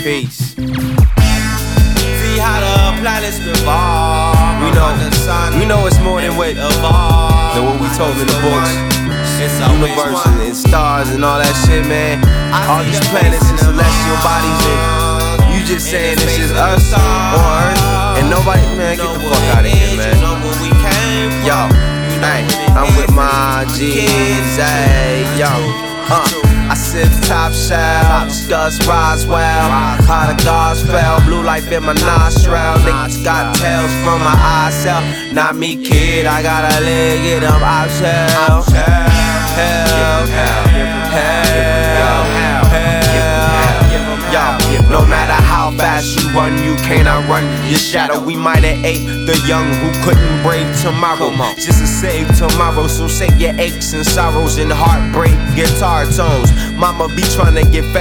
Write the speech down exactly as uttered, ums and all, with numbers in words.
Peace. See how the planets revolve. We know, the sun, we know it's more than what, evolve. than what we told in the books. It's Universe and, and stars and all that shit, man. All these planets and celestial bodies, and you just saying it's just us on Earth and nobody, man. Get the fuck out of here, man. Yo, hey, I'm with my G's, hey, yo, uh. I sip top shelf, discuss Roswell. How the gods fell, blue light in my nostril. Niggas got tails from my eye cell. Not me, kid, I got a leg in them options. Hell, hell, hell, hell, hell. Yo, no matter how fast you run, you cannot run your shadow. We might have ate the young who couldn't brave tomorrow, just to save tomorrow. So save your aches and sorrows and heartbreak guitar tones. Mama be trying to get fed